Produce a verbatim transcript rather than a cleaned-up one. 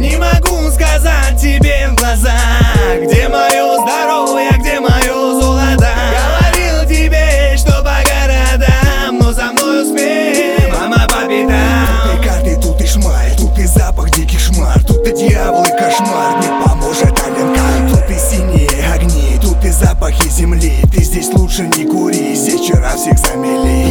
не могу сказать тебе в глаза, где мое здоровье, где мое золото. Говорил тебе, что по городам, но за мной успех, мама по пятам. Тут и карты, тут и шмаль, тут и запах диких шмар, тут и дьявол и кошмар, не поможет Аленка. Тут и синие огни, тут и запахи земли, ты здесь лучше не кури, здесь вчера всех замели.